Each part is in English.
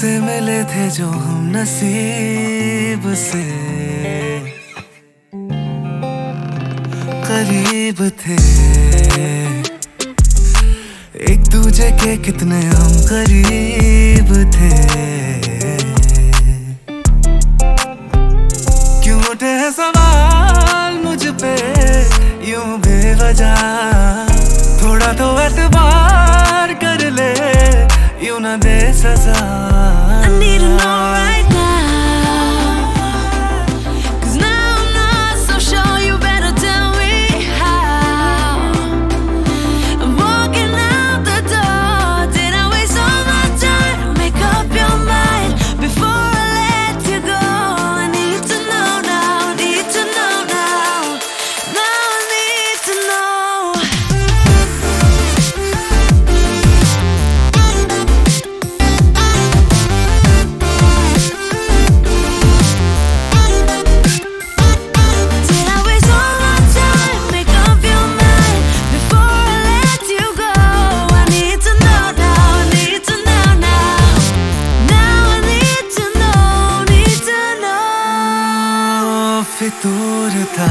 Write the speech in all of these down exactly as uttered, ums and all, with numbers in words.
तुझसे मिले थे जो हम नसीब से करीब थे, एक दूजे के कितने हम करीब थे। क्यों उठे हैं सवाल मुझ पे यूं बेवजह, थोड़ा तो एतबार कर ले यूं ना दे सजा। I need to know right now, 'cause now I'm not so sure, you better tell me how. I'm walking out the door, did I waste all my time? Make up your mind before I let you go. I need to know now, need to know now. Now I need to know. फितूर था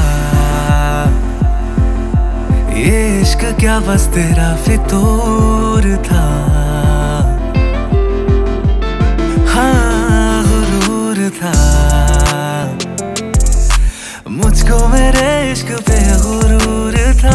ये इश्क क्या बस तेरा फितूर था। हाँ गुरूर था मुझको मेरे इश्क पे गुरूर था।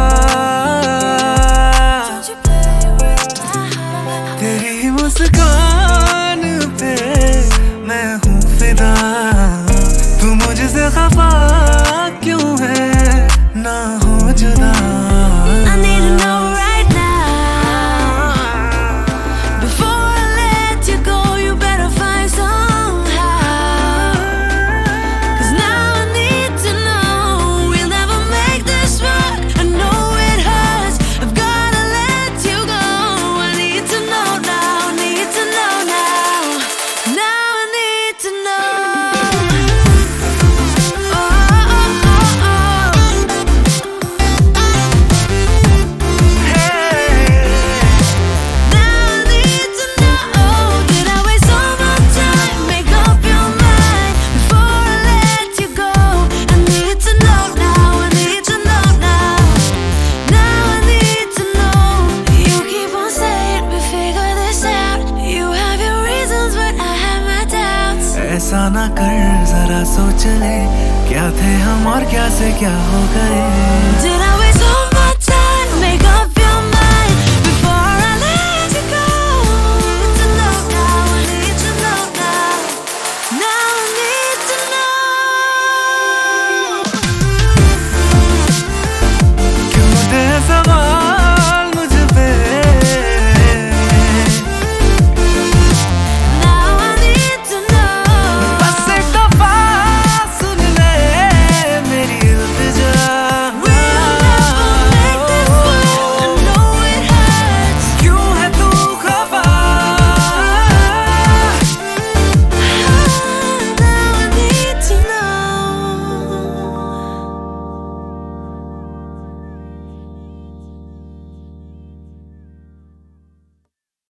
तेरी मुस्कान पे मैं हूँ फिदा, तू मुझसे खफा क्यों है ना हो जुदा। I need to know right now, before I let you go, you better find somehow. 'Cause now I need to know, we'll never make this work. I know it hurts, I've gotta let you go. I need to know now, need to know now. Now I need to know. ऐसा ना कर जरा सोच ले, क्या थे हम और क्या से क्या हो गए। Did I waste all